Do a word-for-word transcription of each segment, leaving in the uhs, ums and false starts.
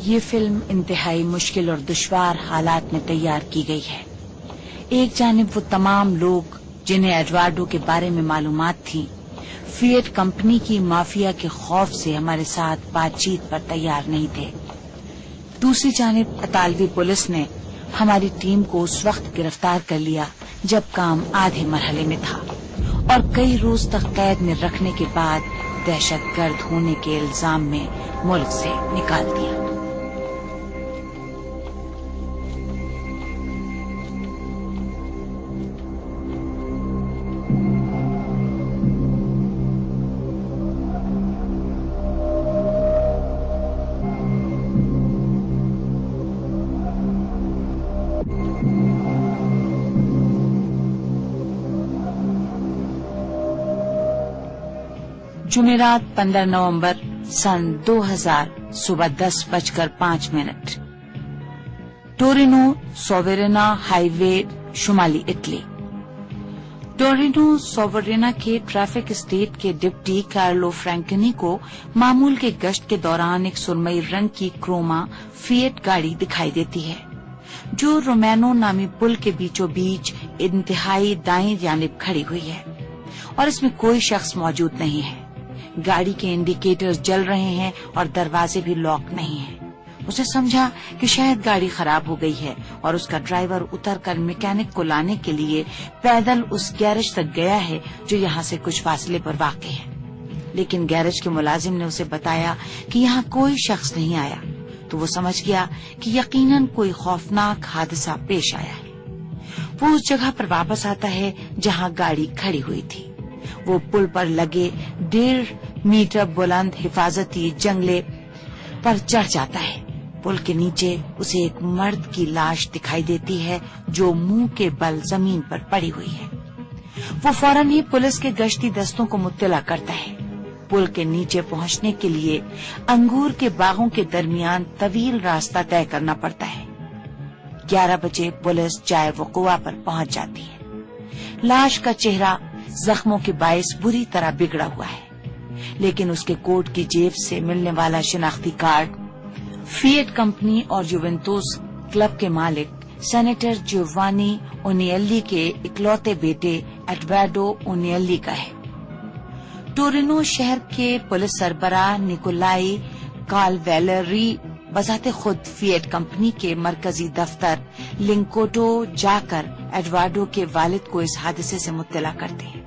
یہ فلم انتہائی مشکل اور دشوار حالات میں تیار کی گئی ہے۔ ایک جانب وہ تمام لوگ جنہیں ایڈوارڈو کے بارے میں معلومات تھی فیٹ کمپنی کی مافیا کے خوف سے ہمارے ساتھ بات چیت پر تیار نہیں تھے، دوسری جانب اطالوی پولیس نے ہماری ٹیم کو اس وقت گرفتار کر لیا جب کام آدھے مرحلے میں تھا اور کئی روز تک قید میں رکھنے کے بعد دہشت گرد ہونے کے الزام میں ملک سے نکال دیا۔ جمعرات پندرہ نومبر سن دو ہزار صبح دس بج کر پانچ منٹ ٹورینو سوورینا ہائی وے شمالی اٹلی۔ ٹورینو سوورینا کے ٹریفک اسٹیٹ کے ڈپٹی کارلو فرینکنی کو معمول کے گشت کے دوران ایک سرمئی رنگ کی کروما فیٹ گاڑی دکھائی دیتی ہے جو رومینو نامی پل کے بیچوں بیچ انتہائی دائیں جانب کھڑی ہوئی ہے اور اس میں کوئی شخص موجود نہیں ہے۔ گاڑی کے انڈیکیٹرز جل رہے ہیں اور دروازے بھی لاک نہیں ہیں۔ اسے سمجھا کہ شاید گاڑی خراب ہو گئی ہے اور اس کا ڈرائیور اتر کر میکینک کو لانے کے لیے پیدل اس گیرج تک گیا ہے جو یہاں سے کچھ فاصلے پر واقع ہے، لیکن گیرج کے ملازم نے اسے بتایا کہ یہاں کوئی شخص نہیں آیا تو وہ سمجھ گیا کہ یقیناً کوئی خوفناک حادثہ پیش آیا ہے۔ وہ اس جگہ پر واپس آتا ہے جہاں گاڑی کھڑی ہوئی تھی۔ وہ پل پر لگے ڈیڑھ میٹر بلند حفاظتی جنگلے پر چڑھ جاتا ہے۔ پل کے نیچے اسے ایک مرد کی لاش دکھائی دیتی ہے جو منہ کے بل زمین پر پڑی ہوئی ہے۔ وہ فوراً ہی پولیس کے گشتی دستوں کو مطلع کرتا ہے۔ پل کے نیچے پہنچنے کے لیے انگور کے باغوں کے درمیان طویل راستہ طے کرنا پڑتا ہے۔ گیارہ بجے پولیس جائے وقوع پر پہنچ جاتی ہے۔ لاش کا چہرہ زخموں کے باعث بری طرح بگڑا ہوا ہے، لیکن اس کے کوٹ کی جیب سے ملنے والا شناختی کارڈ فیٹ کمپنی اور یوونتوس کلب کے مالک سینیٹر جیوانی اونیلی کے اکلوتے بیٹے ایڈوارڈو اونیلی کا ہے۔ ٹورینو شہر کے پولیس سربراہ نیکولائی کالویلری بذات خود فیٹ کمپنی کے مرکزی دفتر لنکوٹو جا کر ایڈوارڈو کے والد کو اس حادثے سے مطلع کرتے ہیں۔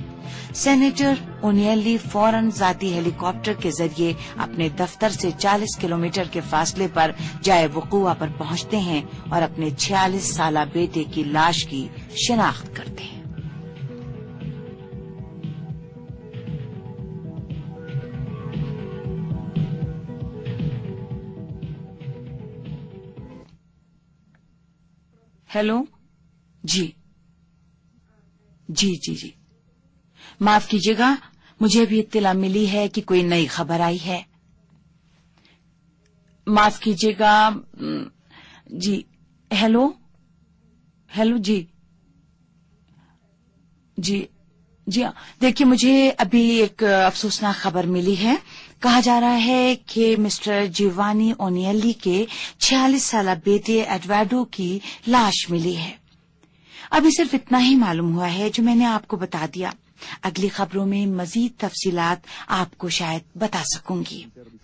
سینیٹر اونیلی فوراً ذاتی ہیلی کاپٹر کے ذریعے اپنے دفتر سے چالیس کلومیٹر کے فاصلے پر جائے وقوع پر پہنچتے ہیں اور اپنے چھیالیس سالہ بیٹے کی لاش کی شناخت کرتے ہیں۔ ہیلو، جی جی جی جی معاف کیجیے گا، مجھے بھی اطلاع ملی ہے کہ کوئی نئی خبر آئی ہے۔ معاف کیجیے گا، جی ہیلو ہیلو جی جی جی دیکھیے، مجھے ابھی ایک افسوسناک خبر ملی ہے۔ کہا جا رہا ہے کہ مسٹر جیوانی اونیلی کے چھیالیس سالہ بیٹے ایڈوارڈو کی لاش ملی ہے۔ ابھی صرف اتنا ہی معلوم ہوا ہے جو میں نے آپ کو بتا دیا۔ اگلی خبروں میں مزید تفصیلات آپ کو شاید بتا سکوں گی۔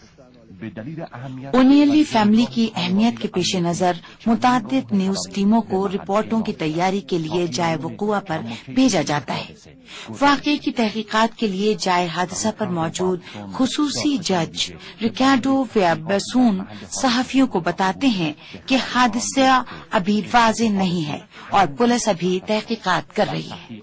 اونیلی فیملی کی اہمیت کے پیش نظر متعدد نیوز ٹیموں کو رپورٹوں کی تیاری کے لیے جائے وقوع پر بھیجا جاتا ہے۔ واقعے کی تحقیقات کے لیے جائے حادثہ پر موجود خصوصی جج ریکارڈو ویابسون صحافیوں کو بتاتے ہیں کہ حادثہ ابھی واضح نہیں ہے اور پولیس ابھی تحقیقات کر رہی ہے۔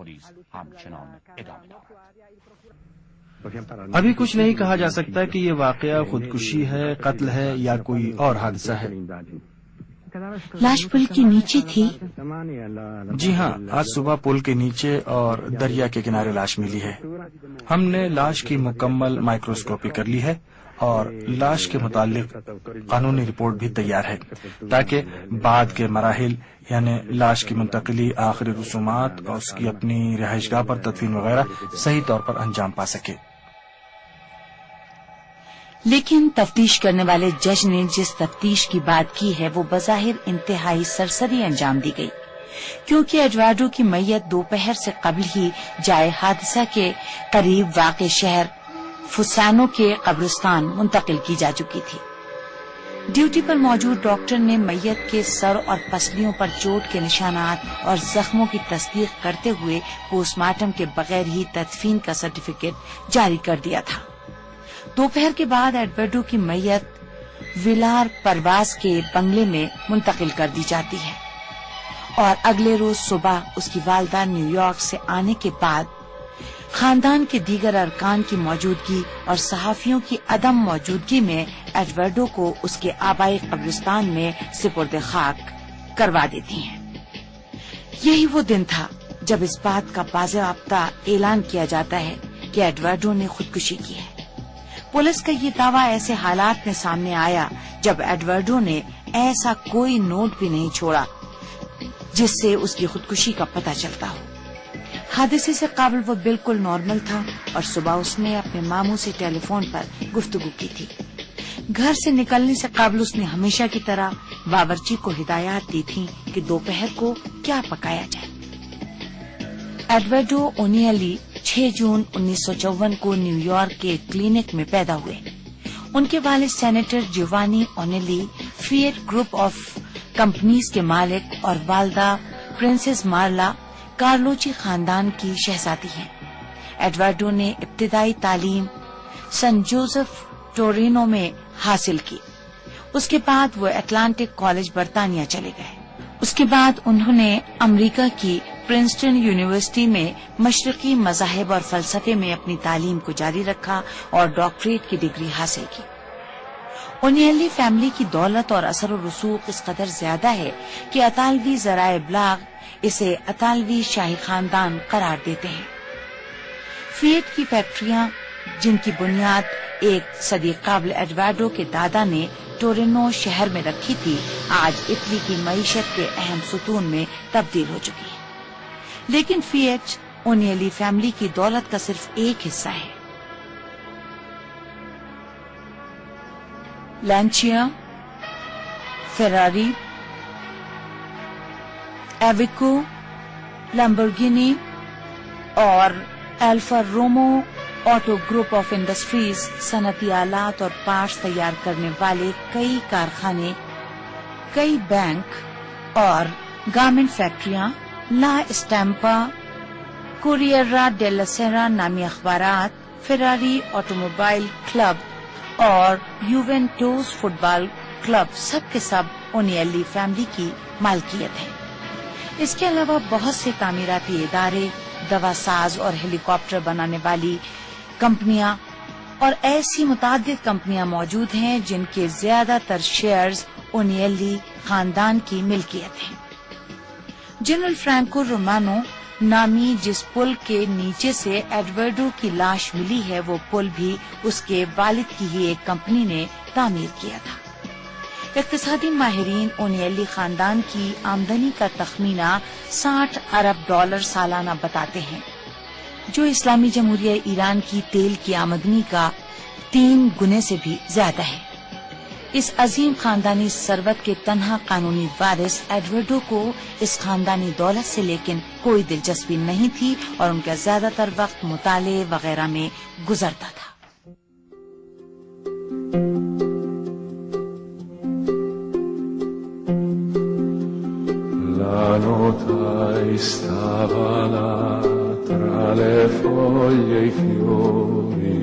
ابھی کچھ نہیں کہا جا سکتا کہ یہ واقعہ خودکشی ہے، قتل ہے یا کوئی اور حادثہ ہے۔ لاش پل کے نیچے تھی؟ جی ہاں، آج صبح پل کے نیچے اور دریا کے کنارے لاش ملی ہے۔ ہم نے لاش کی مکمل مائکروسکوپی کر لی ہے اور لاش کے متعلق قانونی رپورٹ بھی تیار ہے تاکہ بعد کے مراحل یعنی لاش کی منتقلی، آخری رسومات اور اس کی اپنی رہائش گاہ پر تدفین وغیرہ صحیح طور پر انجام پا سکے۔ لیکن تفتیش کرنے والے جج نے جس تفتیش کی بات کی ہے وہ بظاہر انتہائی سرسری انجام دی گئی، کیونکہ ایڈورڈو کی میت دوپہر سے قبل ہی جائے حادثہ کے قریب واقع شہر فسانو کے قبرستان منتقل کی جا چکی تھی۔ ڈیوٹی پر موجود ڈاکٹر نے میت کے سر اور پسلیوں پر چوٹ کے نشانات اور زخموں کی تصدیق کرتے ہوئے پوسٹ مارٹم کے بغیر ہی تدفین کا سرٹیفکیٹ جاری کر دیا تھا۔ دوپہر کے بعد ایڈورڈو کی میت ویلار پرواز کے بنگلے میں منتقل کر دی جاتی ہے اور اگلے روز صبح اس کی والدہ نیو یارک سے آنے کے بعد خاندان کے دیگر ارکان کی موجودگی اور صحافیوں کی عدم موجودگی میں ایڈورڈو کو اس کے آبائی قبرستان میں سپرد خاک کروا دیتی ہیں۔ یہی وہ دن تھا جب اس بات کا باضابطہ اعلان کیا جاتا ہے کہ ایڈورڈو نے خودکشی کی ہے۔ پولیس کا یہ دعویٰ ایسے حالات میں سامنے آیا جب ایڈورڈو نے ایسا کوئی نوٹ بھی نہیں چھوڑا جس سے اس کی خودکشی کا پتہ چلتا ہو۔ حادثے سے قبل وہ بالکل نارمل تھا اور صبح اس نے اپنے ماموں سے ٹیلی فون پر گفتگو کی تھی۔ گھر سے نکلنے سے قبل اس نے ہمیشہ کی طرح باورچی کو ہدایات دی تھی کہ دوپہر کو کیا پکایا جائے۔ ایڈورڈو اونیلی چھ جون انیس سو چون کو نیو یارک کے کلینک میں پیدا ہوئے۔ ان کے والد senator Giovanni Agnelli Fiat group of companies کے مالک اور والدہ پرنسس مارلا کارلوچی خاندان کی شہزادی ہیں۔ ایڈورڈو نے ابتدائی تعلیم سن جوزف ٹورینو میں حاصل کی۔ اس کے بعد وہ اٹلانٹک کالج برطانیہ چلے گئے۔ اس کے بعد انہوں نے امریکہ کی پرنسٹن یونیورسٹی میں مشرقی مذاہب اور فلسفے میں اپنی تعلیم کو جاری رکھا اور ڈاکٹریٹ کی ڈگری حاصل کی۔ اونیلی فیملی کی دولت اور اثر و رسوخ اس قدر زیادہ ہے کہ اطالوی ذرائع ابلاغ اسے اطالوی شاہی خاندان قرار دیتے ہیں۔ فیٹ کی فیکٹریاں جن کی بنیاد ایک صدی قبل ایڈورڈو کے دادا نے ٹورینو شہر میں رکھی تھی، آج اٹلی کی معیشت کے اہم ستون میں تبدیل ہو چکی ہے۔ لیکن فیٹ اونیلی فیملی کی دولت کا صرف ایک حصہ ہے۔ لانچیا، فراری، ایویکو، لمبورگینی اور Alfa Romeo auto group of industries صنعتی آلات اور پارٹس تیار کرنے والے کئی کارخانے، کئی بینک اور گارمنٹ فیکٹریاں، لا اسٹیمپا، کوریرا ڈیلا سیرا نامی اخبارات، فراری آٹوموبائل کلب اور یوونٹوس فٹ بال کلب سب کے سب اونیلی فیملی کی مالکیت ہے۔ اس کے علاوہ بہت سے تعمیراتی ادارے، دوا ساز اور ہیلی کاپٹر بنانے والی کمپنیاں اور ایسی متعدد کمپنیاں موجود ہیں جن کے زیادہ تر شیئرز اونیلی خاندان کی ملکیت ہیں۔ جنرل فرانکو رومانو نامی جس پل کے نیچے سے ایڈورڈو کی لاش ملی ہے، وہ پل بھی اس کے والد کی ہی ایک کمپنی نے تعمیر کیا تھا۔ اقتصادی ماہرین اونیلی خاندان کی آمدنی کا تخمینہ ساٹھ ارب ڈالر سالانہ بتاتے ہیں، جو اسلامی جمہوریہ ایران کی تیل کی آمدنی کا تین گنے سے بھی زیادہ ہے۔ اس عظیم خاندانی ثروت کے تنہا قانونی وارث ایڈورڈو کو اس خاندانی دولت سے لیکن کوئی دلچسپی نہیں تھی اور ان کا زیادہ تر وقت مطالعے وغیرہ میں گزرتا تھا۔ La nota stava là tra le foglie e i fiori,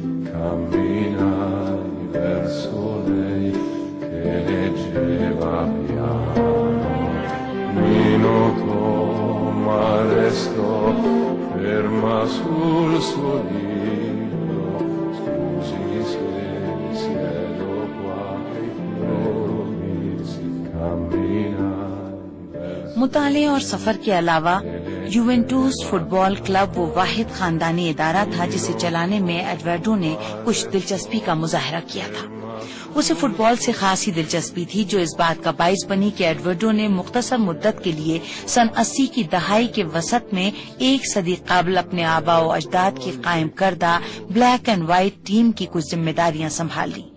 camminai verso lei che leggeva piano, mi notò ma restò ferma sul suo libro, scusi se siedo qua e i fiori si camminai. مطالعے اور سفر کے علاوہ یوونٹوس fit بال club وہ واحد خاندانی ادارہ تھا جسے چلانے میں ایڈورڈو نے کچھ دلچسپی کا مظاہرہ کیا تھا۔ اسے فٹ بال سے خاصی دلچسپی تھی، جو اس بات کا باعث بنی کہ ایڈورڈو نے مختصر مدت کے لیے سن اسی کی دہائی کے وسط میں ایک صدی قبل اپنے آباء و اجداد کی قائم کردہ بلیک اینڈ وائٹ ٹیم کی کچھ ذمہ داریاں سنبھال لی۔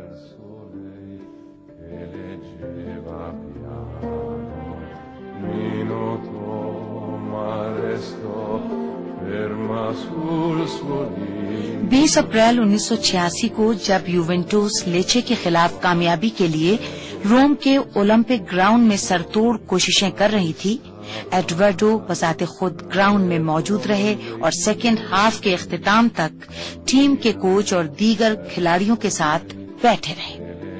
بیس اپریل انیس سو چھیاسی کو جب یوونٹوس لیچے کے خلاف کامیابی کے لیے روم کے اولمپک گراؤنڈ میں سرتوڑ کوششیں کر رہی تھی، ایڈورڈو بذات خود گراؤنڈ میں موجود رہے اور سیکنڈ ہاف کے اختتام تک ٹیم کے کوچ اور دیگر کھلاڑیوں کے ساتھ بیٹھے رہے۔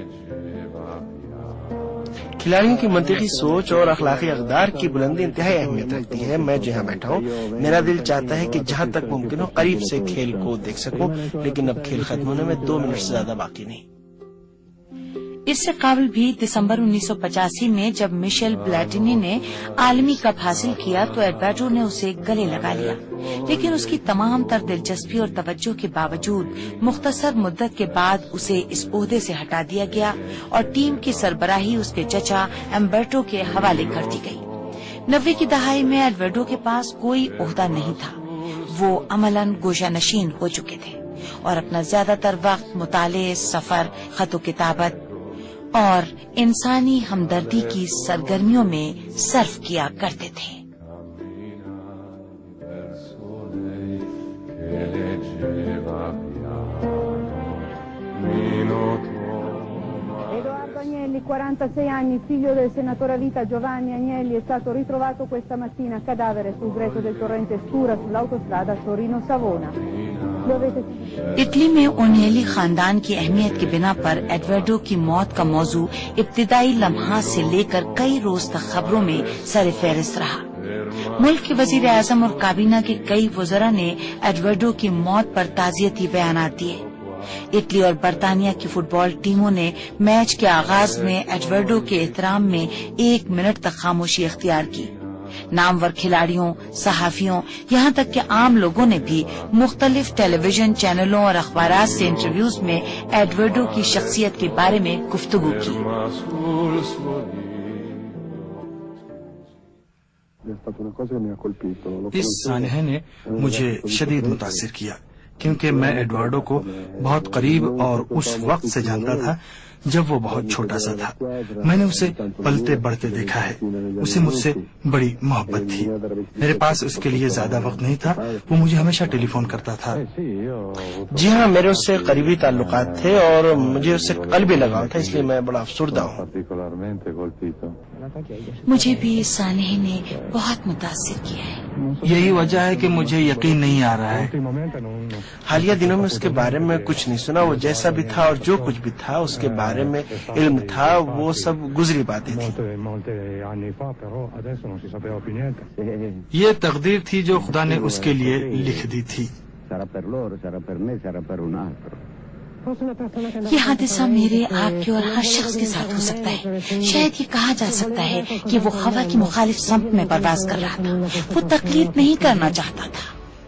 کھلاڑیوں کی منطقی سوچ اور اخلاقی اقدار کی بلندی انتہائی اہمیت رکھتی ہے۔ میں جہاں بیٹھا ہوں میرا دل چاہتا ہے کہ جہاں تک ممکن ہو قریب سے کھیل کو دیکھ سکوں، لیکن اب کھیل ختم ہونے میں دو منٹ سے زیادہ باقی نہیں۔ اس سے قبل بھی دسمبر انیس سو پچاسی میں جب مشیل پلاٹینی نے عالمی کپ حاصل کیا تو ایڈورڈو نے اسے گلے لگا لیا، لیکن اس کی تمام تر دلچسپی اور توجہ کے باوجود مختصر مدت کے بعد اسے اس عہدے سے ہٹا دیا گیا اور ٹیم کی سربراہی اس کے چچا امبرٹو کے حوالے کر دی گئی۔ نوے کی دہائی میں ایڈورڈو کے پاس کوئی عہدہ نہیں تھا، وہ عملاً گوشہ نشین ہو چکے تھے اور اپنا زیادہ تر وقت مطالعے، سفر، خط و کتابت اور انسانی ہمدردی کی سرگرمیوں میں صرف کیا کرتے تھے۔ Agnelli, quarantasei anni, figlio del senatore a vita Giovanni Agnelli, è stato ritrovato questa mattina cadavere sul greto del torrente Stura sull'autostrada Torino-Savona. Italy میں اونیلی خاندان کی اہمیت کی بنا پر ایڈورڈو کی موت کا موضوع ابتدائی لمحات سے لے کر کئی روز تک خبروں میں سر فہرست رہا۔ ملک کے وزیر اعظم اور کابینہ کے کئی وزراء نے ایڈورڈو کی موت پر تعزیتی بیانات دیے۔ اٹلی اور برطانیہ کی فٹ بال ٹیموں نے میچ کے آغاز میں ایڈورڈو کے احترام میں ایک منٹ تک خاموشی اختیار کی۔ نامور کھلاڑیوں، صحافیوں، یہاں تک کہ عام لوگوں نے بھی مختلف ٹیلی ویژن چینلوں اور اخبارات سے انٹرویوز میں ایڈورڈو کی شخصیت کے بارے میں گفتگو کی۔ اس سانحے نے مجھے شدید متاثر کیا کیونکہ میں ایڈورڈو کو بہت قریب اور اس وقت سے جانتا تھا جب وہ بہت چھوٹا سا تھا۔ میں نے اسے پلتے بڑھتے دیکھا ہے، اسے مجھ سے بڑی محبت تھی۔ میرے پاس اس کے لیے زیادہ وقت نہیں تھا، وہ مجھے ہمیشہ ٹیلی فون کرتا تھا۔ جی ہاں، میرے اس سے قریبی تعلقات تھے اور مجھے اس سے قلبی لگاؤ تھا، اس لیے میں بڑا افسردہ ہوں۔ مجھے بھی اس سانحے نے بہت متاثر کیا ہے۔ یہی وجہ ہے کہ مجھے یقین نہیں آ رہا ہے۔ حالیہ دنوں میں اس کے بارے میں کچھ نہیں سنا، وہ جیسا بھی تھا اور جو کچھ بھی تھا اس کے بارے میں علم تھا، وہ سب گزری باتیں تھیں۔ یہ تقدیر تھی جو خدا نے اس کے لیے لکھ دی تھی۔ یہ حادثہ میرے، آپ کے اور ہر شخص کے ساتھ ہو سکتا ہے۔ شاید یہ کہا جا سکتا ہے کہ وہ ہوا کی مخالف سمت میں پرواز کر رہا تھا، وہ تقلید نہیں کرنا چاہتا تھا۔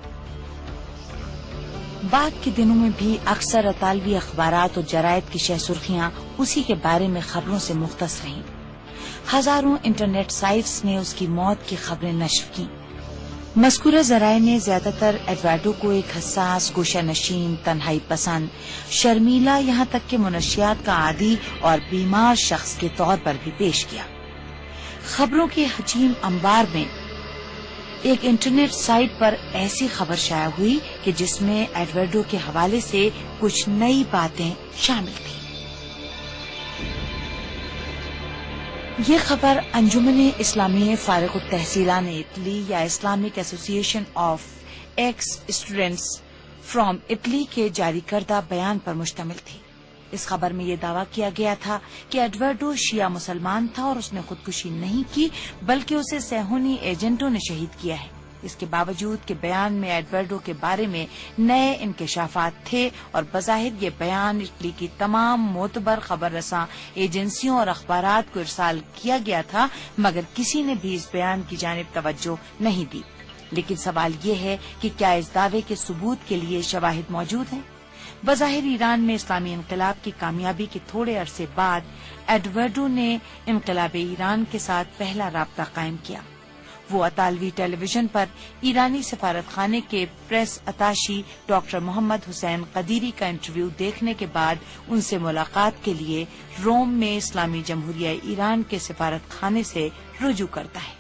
بعد کے دنوں میں بھی اکثر اطالوی اخبارات اور جرائد کی شہ سرخیاں اسی کے بارے میں خبروں سے مختص رہیں۔ ہزاروں انٹرنیٹ سائٹس نے اس کی موت کی خبریں نشر کی۔ مذکورہ ذرائع نے زیادہ تر ایڈورڈو کو ایک حساس، گوشہ نشین، تنہائی پسند، شرمیلا، یہاں تک کہ منشیات کا عادی اور بیمار شخص کے طور پر بھی پیش کیا۔ خبروں کے حجیم انبار میں ایک انٹرنیٹ سائٹ پر ایسی خبر شائع ہوئی کہ جس میں ایڈورڈو کے حوالے سے کچھ نئی باتیں شامل تھیں۔ یہ خبر انجمن اسلامی فارغ التحصیلان اٹلی یا Islamic association of ex students from Italy کے جاری کردہ بیان پر مشتمل تھی۔ اس خبر میں یہ دعویٰ کیا گیا تھا کہ ایڈورڈو شیعہ مسلمان تھا اور اس نے خودکشی نہیں کی بلکہ اسے صہیونی ایجنٹوں نے شہید کیا ہے۔ اس کے باوجود کہ بیان میں ایڈورڈو کے بارے میں نئے انکشافات تھے اور بظاہر یہ بیان اٹلی کی تمام معتبر خبر رساں ایجنسیوں اور اخبارات کو ارسال کیا گیا تھا، مگر کسی نے بھی اس بیان کی جانب توجہ نہیں دی۔ لیکن سوال یہ ہے کہ کیا اس دعوے کے ثبوت کے لیے شواہد موجود ہیں؟ بظاہر ایران میں اسلامی انقلاب کی کامیابی کے تھوڑے عرصے بعد ایڈورڈو نے انقلاب ایران کے ساتھ پہلا رابطہ قائم کیا۔ وہ اطالوی ٹیلی ویژن پر ایرانی سفارت خانے کے پریس اتاشی ڈاکٹر محمد حسین قدیری کا انٹرویو دیکھنے کے بعد ان سے ملاقات کے لیے روم میں اسلامی جمہوریہ ایران کے سفارت خانے سے رجوع کرتا ہے۔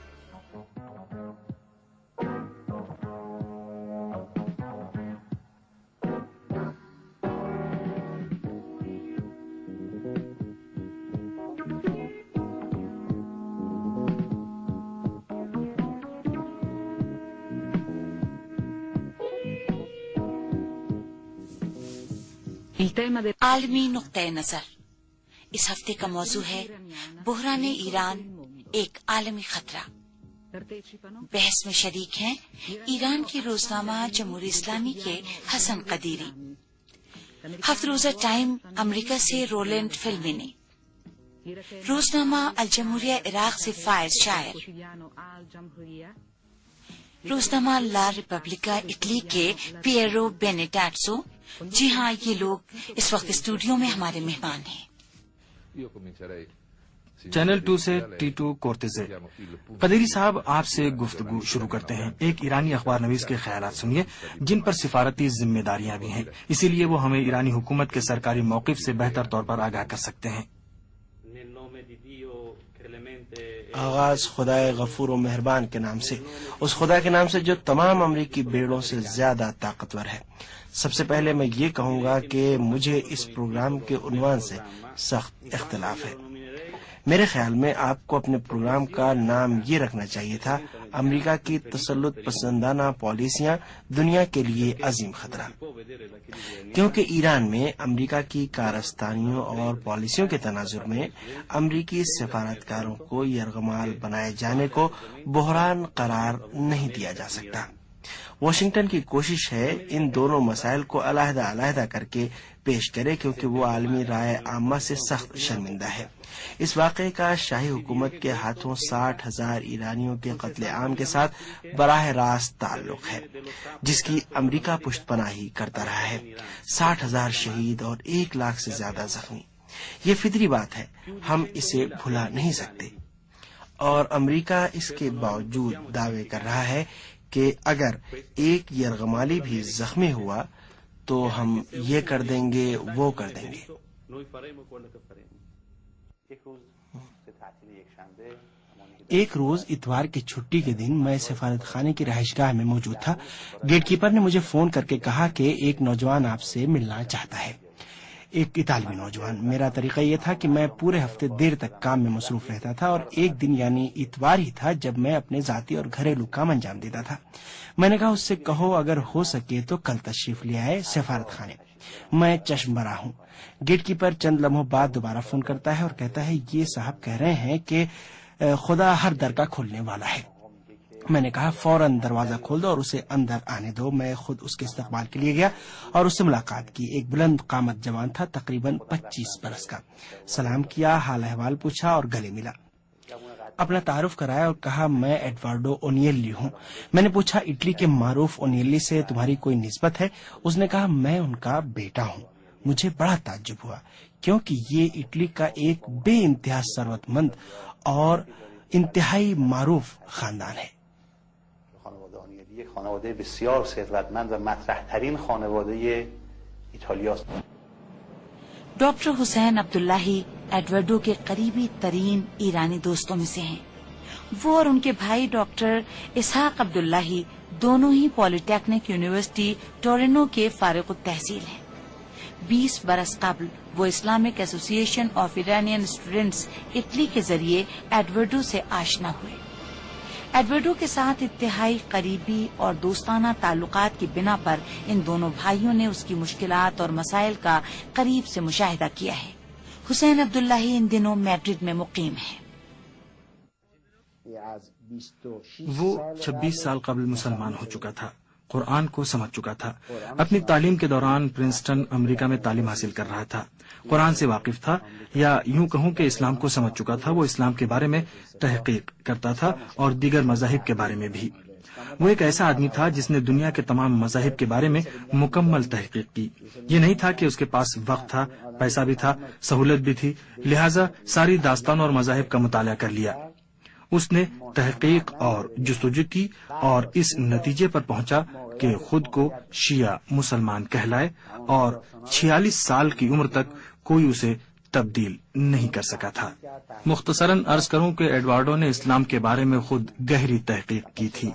عالمی نقطۂ نظر۔ اس ہفتے کا موضوع ہے بحران ایران، ایک عالمی خطرہ۔ بحث میں شریک ہیں ایران کی روزنامہ جمہوری اسلامی کے حسن قدیری، ہفت روزہ ٹائم امریکہ سے رولینڈ فلمی نے، روزنامہ الجمہوریہ عراق سے فائز شاعر، روزنامہ لا ریپبلکا اٹلی کے پیرو بینیٹازو۔ جی ہاں، یہ لوگ اس وقت اسٹوڈیو میں ہمارے مہمان ہیں۔ چینل ٹو سے ٹیٹو کورتیزے۔ قدیری صاحب، آپ سے گفتگو شروع کرتے ہیں۔ ایک ایرانی اخبار نویس کے خیالات سنیے جن پر سفارتی ذمہ داریاں بھی ہیں، اسی لیے وہ ہمیں ایرانی حکومت کے سرکاری موقف سے بہتر طور پر آگاہ کر سکتے ہیں۔ آغاز خدائے غفور و مہربان کے نام سے، اس خدا کے نام سے جو تمام امریکی بیڑوں سے زیادہ طاقتور ہے۔ سب سے پہلے میں یہ کہوں گا کہ مجھے اس پروگرام کے عنوان سے سخت اختلاف ہے۔ میرے خیال میں آپ کو اپنے پروگرام کا نام یہ رکھنا چاہیے تھا، امریکہ کی تسلط پسندانہ پالیسیاں دنیا کے لیے عظیم خطرہ، کیونکہ ایران میں امریکہ کی کارستانیوں اور پالیسیوں کے تناظر میں امریکی سفارتکاروں کو یرغمال بنائے جانے کو بحران قرار نہیں دیا جا سکتا۔ واشنگٹن کی کوشش ہے ان دونوں مسائل کو علیحدہ علیحدہ کر کے پیش کرے، کیونکہ وہ عالمی رائے عامہ سے سخت شرمندہ ہے۔ اس واقعے کا شاہی حکومت کے ہاتھوں ساٹھ ہزار ایرانیوں کے قتل عام کے ساتھ براہ راست تعلق ہے، جس کی امریکہ پشت پناہی کرتا رہا ہے۔ ساٹھ ہزار شہید اور ایک لاکھ سے زیادہ زخمی، یہ فطری بات ہے، ہم اسے بھلا نہیں سکتے۔ اور امریکہ اس کے باوجود دعوے کر رہا ہے کہ اگر ایک یرغمالی بھی زخمی ہوا تو ہم یہ کر دیں گے، وہ کر دیں گے۔ ایک روز اتوار کی چھٹی کے دن میں سفارت خانے کی رہائش گاہ میں موجود تھا۔ گیٹ کیپر نے مجھے فون کر کے کہا کہ ایک نوجوان آپ سے ملنا چاہتا ہے، ایک اطالوی نوجوان۔ میرا طریقہ یہ تھا کہ میں پورے ہفتے دیر تک کام میں مصروف رہتا تھا اور ایک دن یعنی اتوار ہی تھا جب میں اپنے ذاتی اور گھریلو کام انجام دیتا تھا۔ میں نے کہا اس سے کہو اگر ہو سکے تو کل تشریف لے آئے سفارت خانے، میں چشم برا ہوں۔ گیٹ کیپر چند لمحوں بعد دوبارہ فون کرتا ہے اور کہتا ہے یہ صاحب کہہ رہے ہیں کہ خدا ہر در کا کھولنے والا ہے۔ میں نے کہا فوراً دروازہ کھول دو اور اسے اندر آنے دو۔ میں خود اس کے استقبال کے لیے گیا اور اس سے ملاقات کی۔ ایک بلند قامت جوان تھا، تقریباً پچیس برس کا۔ سلام کیا، حال احوال پوچھا اور گلے ملا، اپنا تعارف کرایا اور کہا میں ایڈورڈو اونیلی ہوں۔ میں نے پوچھا اٹلی کے معروف اونیلی سے تمہاری کوئی نسبت ہے؟ اس نے کہا میں ان کا بیٹا ہوں۔ مجھے بڑا تعجب ہوا کیونکہ یہ اٹلی کا ایک بے انتہا ثروت مند اور انتہائی معروف خاندان ہے۔ خانواده بسیار ثروتمند و مطرح ترین خانواده ایتالیا است۔ ڈاکٹر حسین عبداللہی ایڈورڈو کے قریبی ترین ایرانی دوستوں میں سے ہیں۔ وہ اور ان کے بھائی ڈاکٹر اسحاق عبداللہی دونوں ہی پولی ٹیکنک یونیورسٹی ٹورینو کے فارغ التحصیل ہیں۔ بیس برس قبل وہ Islamic association of Iranian students Italy کے ذریعے ایڈورڈو سے آشنا ہوئے۔ ایڈورڈو کے ساتھ انتہائی قریبی اور دوستانہ تعلقات کی بنا پر ان دونوں بھائیوں نے اس کی مشکلات اور مسائل کا قریب سے مشاہدہ کیا ہے۔ حسین عبداللہی ان دنوں میڈرڈ میں مقیم ہیں۔ وہ چھبیس سال قبل مسلمان ہو چکا تھا، قرآن کو سمجھ چکا تھا، اپنی تعلیم کے دوران پرنسٹن امریکہ میں تعلیم حاصل کر رہا تھا، قرآن سے واقف تھا، یا یوں کہوں کہ اسلام کو سمجھ چکا تھا۔ وہ اسلام کے بارے میں تحقیق کرتا تھا اور دیگر مذاہب کے بارے میں بھی۔ وہ ایک ایسا آدمی تھا جس نے دنیا کے تمام مذاہب کے بارے میں مکمل تحقیق کی۔ یہ نہیں تھا کہ اس کے پاس وقت تھا، پیسہ بھی تھا، سہولت بھی تھی، لہٰذا ساری داستانوں اور مذاہب کا مطالعہ کر لیا۔ اس نے تحقیق اور جستجو کی اور اس نتیجے پر پہنچا کہ خود کو شیعہ مسلمان کہلائے، اور چھیالیس سال کی عمر تک کوئی اسے تبدیل نہیں کر سکا تھا۔ مختصراً عرض کروں کہ ایڈوارڈو نے اسلام کے بارے میں خود گہری تحقیق کی تھی۔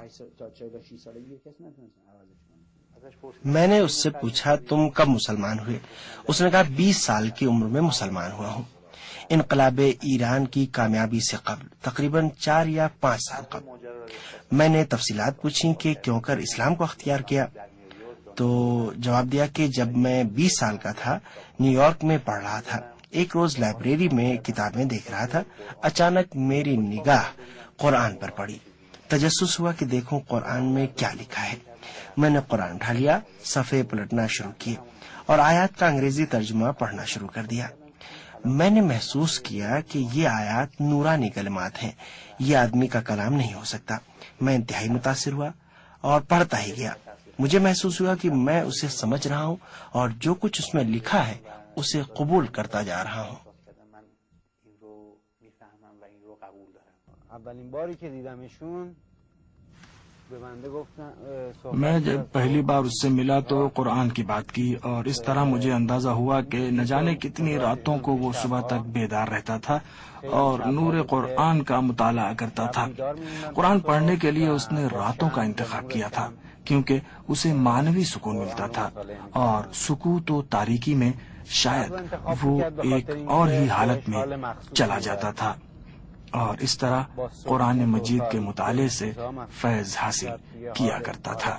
میں نے اس سے پوچھا تم کب مسلمان ہوئے؟ اس نے کہا بیس سال کی عمر میں مسلمان ہوا ہوں، انقلاب ایران کی کامیابی سے قبل، تقریباً چار یا پانچ سال قبل۔ میں نے تفصیلات پوچھی کہ کیوں کر اسلام کو اختیار کیا، تو جواب دیا کہ جب میں بیس سال کا تھا نیو یارک میں پڑھ رہا تھا، ایک روز لائبریری میں کتابیں دیکھ رہا تھا، اچانک میری نگاہ قرآن پر پڑی۔ تجسس ہوا کہ دیکھوں قرآن میں کیا لکھا ہے۔ میں نے قرآن اٹھا لیا، صفحے پلٹنا شروع کیے اور آیات کا انگریزی ترجمہ پڑھنا شروع کر دیا۔ میں نے محسوس کیا کہ یہ آیات نورانی کلمات ہیں، یہ آدمی کا کلام نہیں ہو سکتا۔ میں انتہائی متاثر ہوا اور پڑھتا ہی گیا۔ مجھے محسوس ہوا کہ میں اسے سمجھ رہا ہوں اور جو کچھ اس میں لکھا ہے اسے قبول کرتا جا رہا ہوں۔ میں جب پہلی بار اس سے ملا تو قرآن کی بات کی، اور اس طرح مجھے اندازہ ہوا کہ نہ جانے کتنی راتوں کو وہ صبح تک بیدار رہتا تھا اور نور قرآن کا مطالعہ کرتا تھا۔ قرآن پڑھنے کے لیے اس نے راتوں کا انتخاب کیا تھا، کیونکہ اسے معنوی سکون ملتا تھا، اور سکوت و تاریکی میں شاید وہ ایک اور ہی حالت میں چلا جاتا تھا، اور اس طرح قرآن مجید کے مطالعے سے فیض حاصل کیا کرتا تھا۔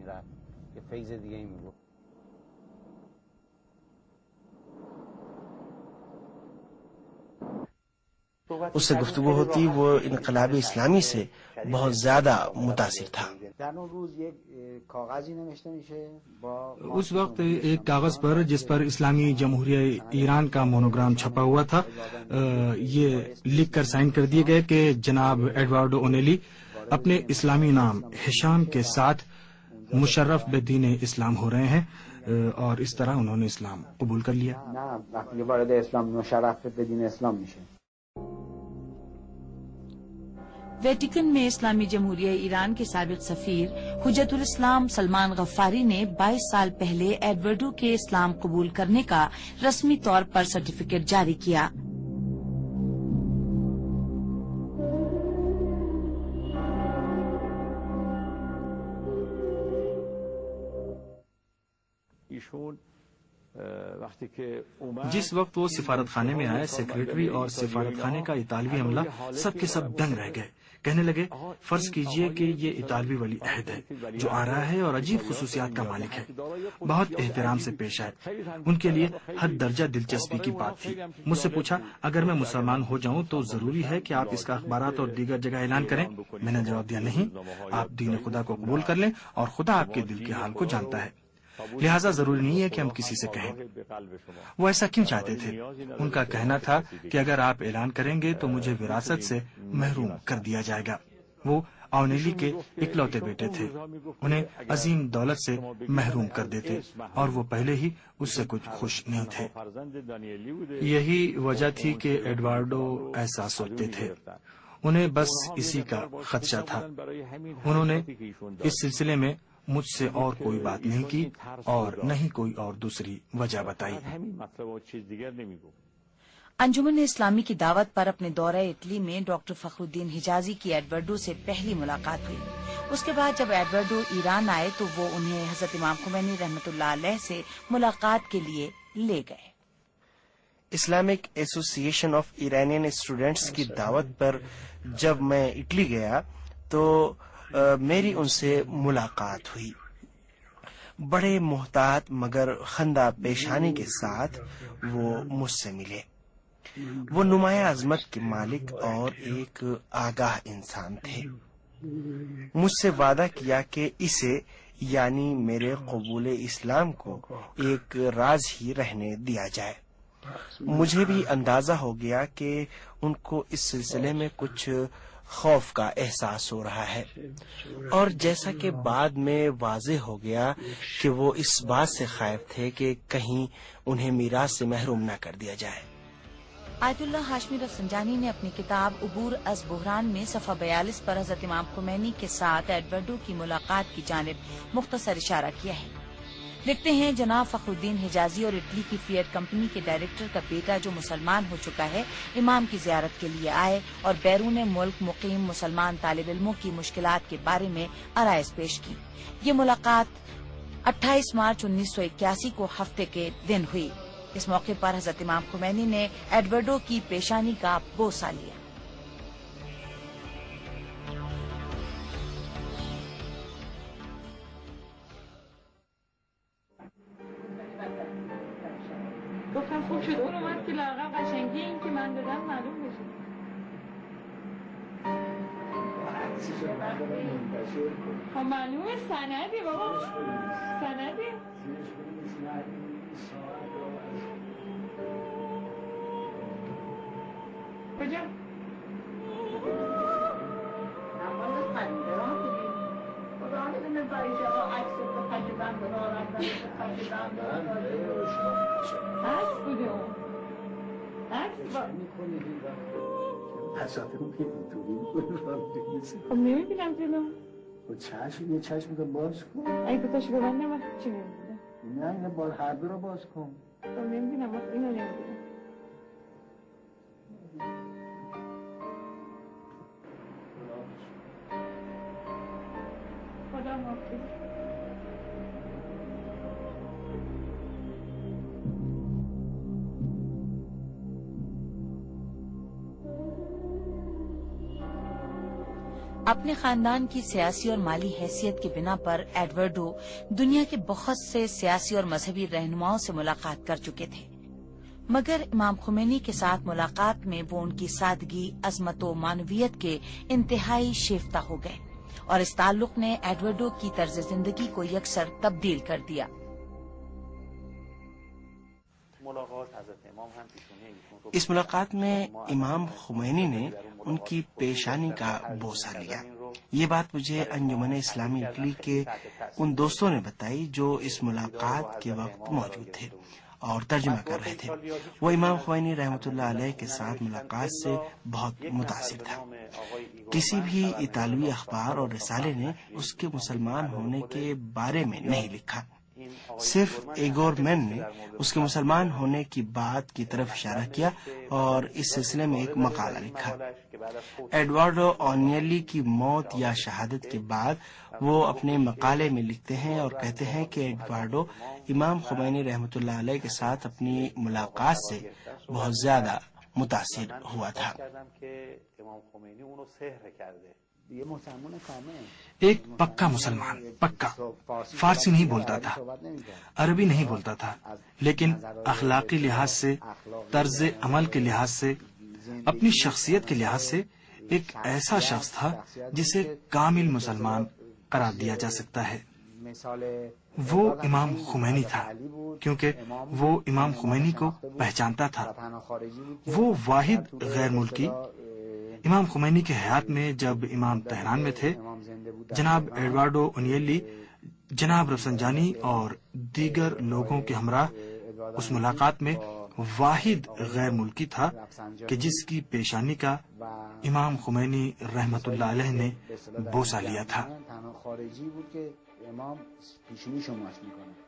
اس سے گفتگو ہوتی، وہ انقلاب اسلامی سے بہت زیادہ متاثر تھا۔ اس وقت ایک کاغذ پر جس پر اسلامی جمہوریہ ایران کا مونوگرام چھپا ہوا تھا، یہ لکھ کر سائن کر دیے گئے کہ جناب ایڈوارڈو اونیلی اپنے اسلامی نام ہشام کے ساتھ مشرف بدین اسلام ہو رہے ہیں، اور اس طرح انہوں نے اسلام قبول کر لیا۔ ویٹیکن میں اسلامی جمہوریہ ایران کے سابق سفیر حجت الاسلام سلمان غفاری نے بائیس سال پہلے ایڈورڈو کے اسلام قبول کرنے کا رسمی طور پر سرٹیفکیٹ جاری کیا۔ جس وقت وہ سفارت خانے میں آئے، سیکریٹری اور سفارت خانے کا اطالوی عملہ سب کے سب دنگ رہ گئے۔ کہنے لگے، فرض کیجئے کہ یہ اطالوی ولی عہد ہے جو آ رہا ہے اور عجیب خصوصیات کا مالک ہے۔ بہت احترام سے پیش آئے۔ ان کے لیے حد درجہ دلچسپی کی بات تھی۔ مجھ سے پوچھا، اگر میں مسلمان ہو جاؤں تو ضروری ہے کہ آپ اس کا اخبارات اور دیگر جگہ اعلان کریں؟ میں نے جواب دیا، نہیں، آپ دین خدا کو قبول کر لیں اور خدا آپ کے دل کے حال کو جانتا ہے، لہٰذا ضروری نہیں ہے کہ ہم کسی سے کہیں۔ وہ ایسا کیوں چاہتے تھے؟ ان کا کہنا تھا کہ اگر آپ اعلان کریں گے تو مجھے وراثت سے محروم کر دیا جائے گا۔ وہ اونیلی کے اکلوتے بیٹے تھے، انہیں عظیم دولت سے محروم کر دیتے، اور وہ پہلے ہی اس سے کچھ خوش نہیں تھے۔ یہی وجہ تھی کہ ایڈوارڈو ایسا سوچتے تھے۔ انہیں بس اسی کا خدشہ تھا۔ انہوں نے اس سلسلے میں مجھ سے اور کوئی بات نہیں کی اور نہ ہی کوئی اور دوسری وجہ بتائی۔ انجمن اسلامی کی دعوت پر اپنے دورہ اٹلی میں ڈاکٹر فخر الدین حجازی کی ایڈورڈو سے پہلی ملاقات ہوئی۔ اس کے بعد جب ایڈورڈو ایران آئے تو وہ انہیں حضرت امام خمینی رحمۃ اللہ علیہ سے ملاقات کے لیے لے گئے۔ Islamic association of Iranian students کی دعوت پر جب میں اٹلی گیا تو میری ان سے ملاقات ہوئی۔ بڑے محتاط مگر خندہ پیشانی کے ساتھ وہ مجھ سے ملے۔ وہ نمایاں عظمت کے مالک اور ایک آگاہ انسان تھے۔ مجھ سے وعدہ کیا کہ اسے یعنی میرے قبول اسلام کو ایک راز ہی رہنے دیا جائے۔ مجھے بھی اندازہ ہو گیا کہ ان کو اس سلسلے میں کچھ خوف کا احساس ہو رہا ہے، اور جیسا کہ بعد میں واضح ہو گیا کہ وہ اس بات سے خائف تھے کہ کہیں انہیں میراث سے محروم نہ کر دیا جائے۔ آیت اللہ ہاشمی رفسنجانی نے اپنی کتاب عبور از بحران میں صفحہ بیالیس پر حضرت امام خمینی کے ساتھ ایڈورڈو کی ملاقات کی جانب مختصر اشارہ کیا ہے۔ لکھتے ہیں، جناب فخر الدین حجازی اور اٹلی کی فیئٹ کمپنی کے ڈائریکٹر کا بیٹا جو مسلمان ہو چکا ہے امام کی زیارت کے لیے آئے اور بیرون ملک مقیم مسلمان طالب علموں کی مشکلات کے بارے میں آرائز پیش کی۔ یہ ملاقات اٹھائیس مارچ انیس سو اکیاسی کو ہفتے کے دن ہوئی۔ اس موقع پر حضرت امام خمینی نے ایڈورڈو کی پیشانی کا بوسہ لیا۔ گفتم خوب شد اون اومد که لااقل قشنگی این که من دادم معلوم بشه. خب معلومه سندی بابا، سندی. کجا؟ عکس بوده اون عکس با تصاویرم که اینطوری خب نمیبینم جلو. خب چشم یه چشم رو باز کن. اگه دوتاشو ببندم وقتی چی نمیبینم؟ نه اینه باز هر دو رو باز کن. خب نمیبینم وقتی اینو نمیبینم. خدا حافظ. اپنے خاندان کی سیاسی اور مالی حیثیت کی بنا پر ایڈورڈو دنیا کے بہت سے سیاسی اور مذہبی رہنماؤں سے ملاقات کر چکے تھے، مگر امام خمینی کے ساتھ ملاقات میں وہ ان کی سادگی، عظمت و معنویت کے انتہائی شیفتہ ہو گئے، اور اس تعلق نے ایڈورڈو کی طرز زندگی کو یکسر تبدیل کر دیا۔ اس ملاقات میں امام خمینی نے ان کی پیشانی کا بوسہ لیا۔ یہ بات مجھے انجمن اسلامی اٹلی کے ان دوستوں نے بتائی جو اس ملاقات کے وقت موجود تھے اور ترجمہ کر رہے تھے۔ وہ امام خمینی رحمۃ اللہ علیہ کے ساتھ ملاقات سے بہت متاثر تھا۔ کسی بھی اطالوی اخبار اور رسالے نے اس کے مسلمان ہونے کے بارے میں نہیں لکھا، صرف ایگور مین نے اس کے مسلمان ہونے کی بات کی طرف اشارہ کیا اور اس سلسلے میں ایک مقالہ لکھا۔ ایڈورڈو آنیلی کی موت یا شہادت کے بعد وہ اپنے مقالے میں لکھتے ہیں اور کہتے ہیں کہ ایڈورڈو امام خمینی رحمۃ اللہ علیہ کے ساتھ اپنی ملاقات سے بہت زیادہ متاثر ہوا تھا۔ ایک پکا مسلمان، پکا فارسی نہیں بولتا تھا، عربی نہیں بولتا تھا، لیکن اخلاقی لحاظ سے، طرز عمل کے لحاظ سے، اپنی شخصیت کے لحاظ سے ایک ایسا شخص تھا جسے کامل مسلمان قرار دیا جا سکتا ہے۔ وہ امام خمینی تھا کیونکہ وہ امام خمینی کو پہچانتا تھا۔ وہ واحد غیر ملکی امام خمینی کے حیات میں جب امام تہران میں تھے، جناب ایڈورڈو انیلی، جناب رفسنجانی اور دیگر لوگوں کے ہمراہ اس ملاقات میں واحد غیر ملکی تھا کہ جس کی پیشانی کا امام خمینی رحمت اللہ علیہ نے بوسہ لیا تھا۔